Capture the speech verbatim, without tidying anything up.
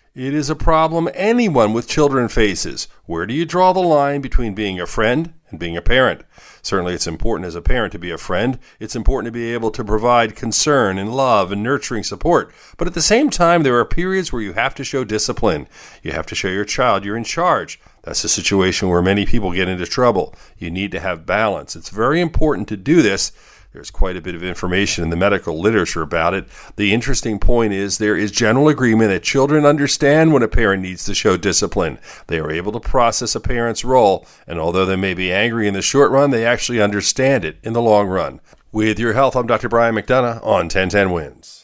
It is a problem anyone with children faces. Where do you draw the line between being a friend and being a parent? Certainly it's important as a parent to be a friend. It's important to be able to provide concern and love and nurturing support. But at the same time, there are periods where you have to show discipline. You have to show your child you're in charge. That's a situation where many people get into trouble. You need to have balance. It's very important to do this. There's quite a bit of information in the medical literature about it. The interesting point is there is general agreement that children understand when a parent needs to show discipline. They are able to process a parent's role, and although they may be angry in the short run, they actually understand it in the long run. With your health, I'm Doctor Brian McDonough on ten ten Wins.